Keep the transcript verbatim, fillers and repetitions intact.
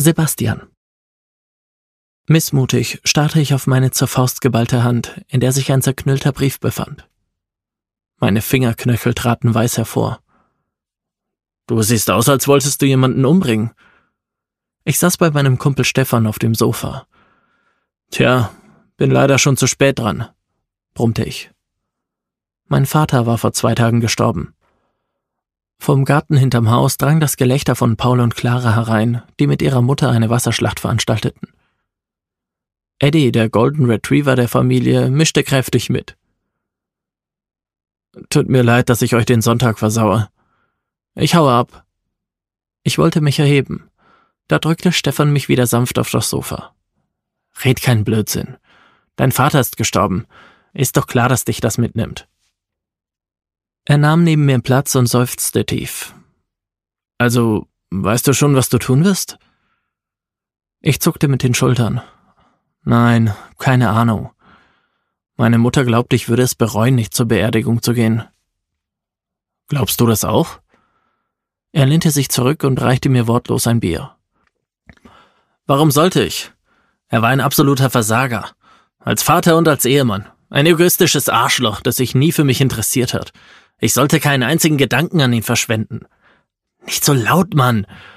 Sebastian. Missmutig starrte ich auf meine zur Faust geballte Hand, in der sich ein zerknüllter Brief befand. Meine Fingerknöchel traten weiß hervor. »Du siehst aus, als wolltest du jemanden umbringen.« Ich saß bei meinem Kumpel Stefan auf dem Sofa. »Tja, bin leider schon zu spät dran«, brummte ich. Mein Vater war vor zwei Tagen gestorben. Vom Garten hinterm Haus drang das Gelächter von Paul und Clara herein, die mit ihrer Mutter eine Wasserschlacht veranstalteten. Eddie, der Golden Retriever der Familie, mischte kräftig mit. »Tut mir leid, dass ich euch den Sonntag versaue. Ich haue ab.« Ich wollte mich erheben. Da drückte Stefan mich wieder sanft auf das Sofa. »Red keinen Blödsinn. Dein Vater ist gestorben. Ist doch klar, dass dich das mitnimmt.« Er nahm neben mir Platz und seufzte tief. »Also, weißt du schon, was du tun wirst?« Ich zuckte mit den Schultern. »Nein, keine Ahnung. Meine Mutter glaubt, ich würde es bereuen, nicht zur Beerdigung zu gehen.« »Glaubst du das auch?« Er lehnte sich zurück und reichte mir wortlos ein Bier. »Warum sollte ich? Er war ein absoluter Versager. Als Vater und als Ehemann. Ein egoistisches Arschloch, das sich nie für mich interessiert hat. Ich sollte keinen einzigen Gedanken an ihn verschwenden.« »Nicht so laut, Mann.